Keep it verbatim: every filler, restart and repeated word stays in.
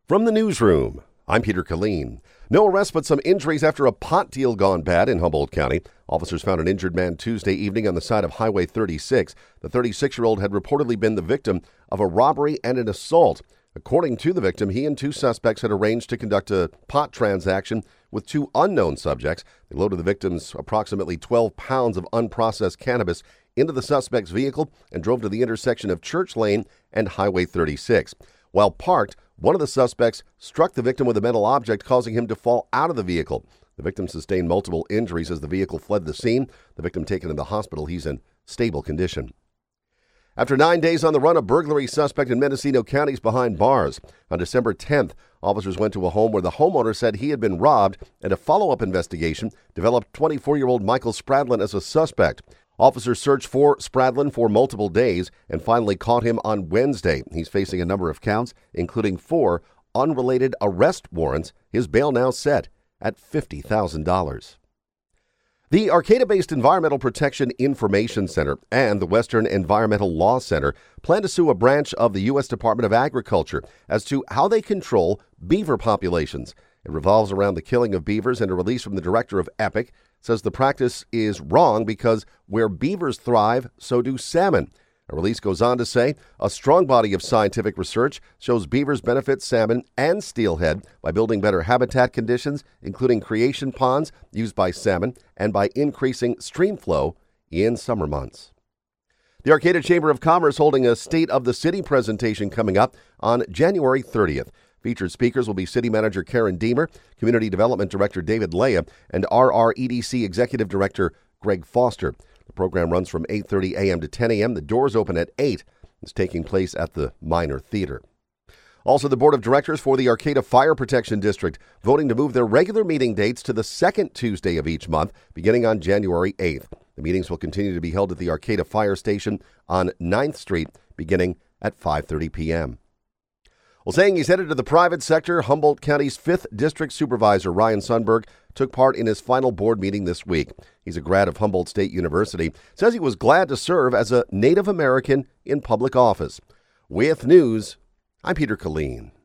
From the newsroom, I'm Peter Killeen. No arrests but some injuries after a pot deal gone bad in Humboldt County. Officers found an injured man Tuesday evening on the side of Highway thirty-six. The thirty-six-year-old had reportedly been the victim of a robbery and an assault. According to the victim, he and two suspects had arranged to conduct a pot transaction with two unknown subjects. They loaded the victim's approximately twelve pounds of unprocessed cannabis into the suspect's vehicle and drove to the intersection of Church Lane and Highway thirty-six. While parked, one of the suspects struck the victim with a metal object, causing him to fall out of the vehicle. The victim sustained multiple injuries as the vehicle fled the scene. The victim taken to the hospital. He's in stable condition. After nine days on the run, a burglary suspect in Mendocino County is behind bars. On December tenth, officers went to a home where the homeowner said he had been robbed, and a follow-up investigation developed twenty-four-year-old Michael Spradlin as a suspect. Officers searched for Spradlin for multiple days and finally caught him on Wednesday. He's facing a number of counts, including four unrelated arrest warrants. His bail now set at fifty thousand dollars. The Arcata-based Environmental Protection Information Center and the Western Environmental Law Center plan to sue a branch of the U S Department of Agriculture as to how they control beaver populations. It revolves around the killing of beavers, and a release from the director of EPIC says the practice is wrong because where beavers thrive, so do salmon. A release goes on to say a strong body of scientific research shows beavers benefit salmon and steelhead by building better habitat conditions, including creation ponds used by salmon, and by increasing stream flow in summer months. The Arcata Chamber of Commerce holding a State of the City presentation coming up on January thirtieth. Featured speakers will be City Manager Karen Deemer, Community Development Director David Leah, and R R E D C Executive Director Greg Foster. The program runs from eight thirty a.m. to ten a.m. The doors open at eight. It's taking place at the Minor Theater. Also, the Board of Directors for the Arcata Fire Protection District voting to move their regular meeting dates to the second Tuesday of each month, beginning on January eighth. The meetings will continue to be held at the Arcata Fire Station on ninth Street, beginning at five thirty p.m. Well, saying he's headed to the private sector, Humboldt County's fifth District Supervisor Ryan Sundberg took part in his final board meeting this week. He's a grad of Humboldt State University, says he was glad to serve as a Native American in public office. With news, I'm Peter Killeen.